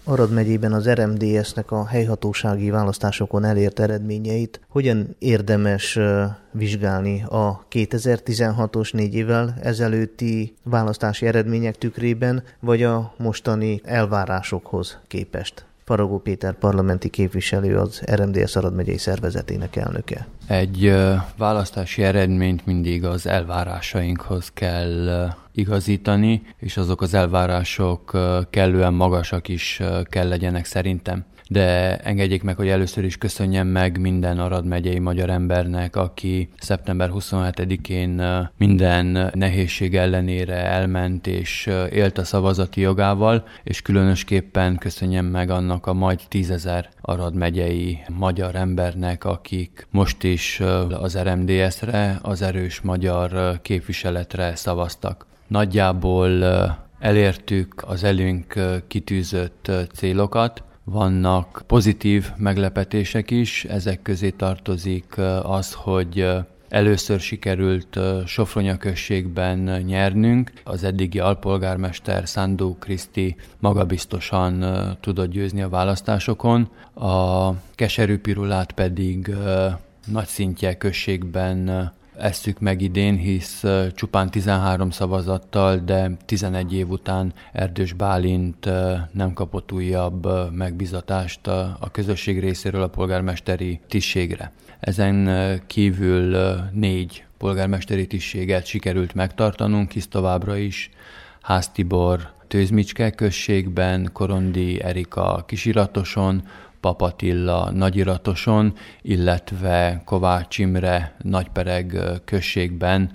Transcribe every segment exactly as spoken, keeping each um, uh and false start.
Arad megyében az er em dé es-nek a helyhatósági választásokon elért eredményeit hogyan érdemes vizsgálni a kétezer-tizenhatos négy évvel ezelőtti választási eredmények tükrében, vagy a mostani elvárásokhoz képest? Faragó Péter parlamenti képviselő, az er em dé es Arad megyei szervezetének elnöke. Egy választási eredményt mindig az elvárásainkhoz kell igazítani, és azok az elvárások kellően magasak is kell legyenek szerintem. De engedjék meg, hogy először is köszönjem meg minden Arad megyei magyar embernek, aki szeptember huszonhetedikén minden nehézség ellenére elment és élt a szavazati jogával, és különösképpen köszönjem meg annak a majd tízezer Arad megyei magyar embernek, akik most is az er em dé es-re, az erős magyar képviseletre szavaztak. Nagyjából elértük az elünk kitűzött célokat. Vannak pozitív meglepetések is, ezek közé tartozik az, hogy először sikerült Sofronya községben nyernünk. Az eddigi alpolgármester Szándó Kriszti magabiztosan tudott győzni a választásokon. A Keserű-Pirulát pedig Nagyszintje községben esszük meg idén, hisz csupán tizenhárom szavazattal, de tizenegy év után Erdős Bálint nem kapott újabb megbizatást a közösség részéről a polgármesteri tisztségre. Ezen kívül négy polgármesteri tisztséget sikerült megtartanunk, hisz továbbra is Ház Tibor Tőzmicske községben, Korondi Erika Kisiratoson, Pap Attila Nagyiratoson, illetve Kovács Imre Nagypereg községben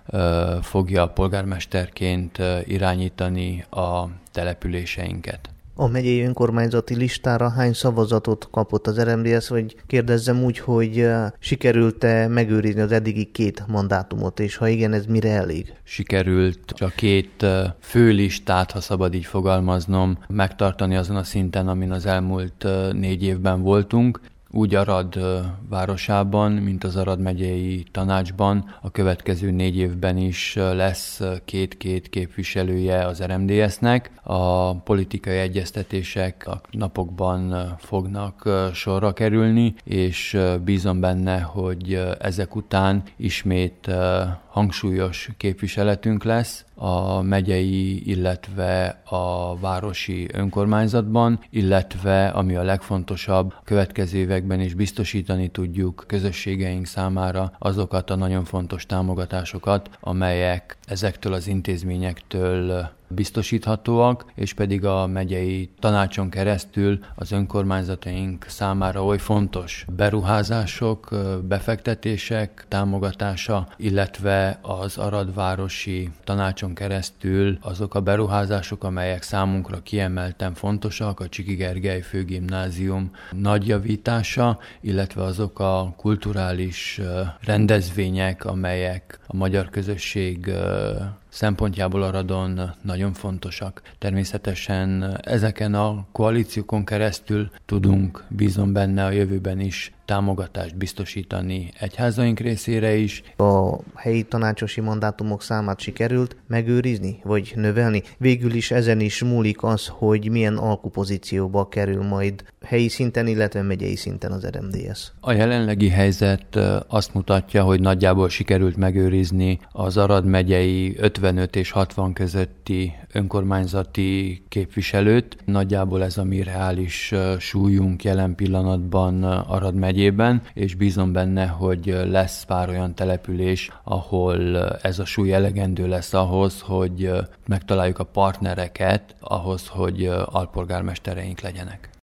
fogja polgármesterként irányítani a településeinket. A megyei önkormányzati listára hány szavazatot kapott az er em dé es, vagy kérdezzem úgy, hogy sikerült-e megőrizni az eddigi két mandátumot, és ha igen, ez mire elég? Sikerült a két főlistát, ha szabad így fogalmaznom, megtartani azon a szinten, amin az elmúlt négy évben voltunk. Úgy Arad városában, mint az Arad megyei tanácsban a következő négy évben is lesz két-két képviselője az er em dé es-nek. A politikai egyeztetések a napokban fognak sorra kerülni, és bízom benne, hogy ezek után ismét hangsúlyos képviseletünk lesz a megyei, illetve a városi önkormányzatban, illetve, ami a legfontosabb, a következő években is biztosítani tudjuk közösségeink számára azokat a nagyon fontos támogatásokat, amelyek ezektől az intézményektől biztosíthatóak, és pedig a megyei tanácson keresztül az önkormányzataink számára oly fontos beruházások, befektetések támogatása, illetve az aradvárosi tanácson keresztül azok a beruházások, amelyek számunkra kiemelten fontosak, a Csiki Gergely főgimnázium nagy javítása, illetve azok a kulturális rendezvények, amelyek a magyar közösség szempontjából Aradon nagyon fontosak. Természetesen ezeken a koalíciókon keresztül tudunk, bízom benne, a jövőben is támogatást biztosítani egyházaink részére is. A helyi tanácsosi mandátumok számát sikerült megőrizni, vagy növelni? Végül is ezen is múlik az, hogy milyen alkupozícióba kerül majd helyi szinten, illetve megyei szinten az er em dé es. A jelenlegi helyzet azt mutatja, hogy nagyjából sikerült megőrizni az Arad megyei ötvenöt és hatvan közötti önkormányzati képviselőt. Nagyjából ez a mi reális súlyunk jelen pillanatban Arad megyében, és bízom benne, hogy lesz pár olyan település, ahol ez a súly elegendő lesz ahhoz, hogy megtaláljuk a partnereket ahhoz, hogy alpolgármestereink legyenek.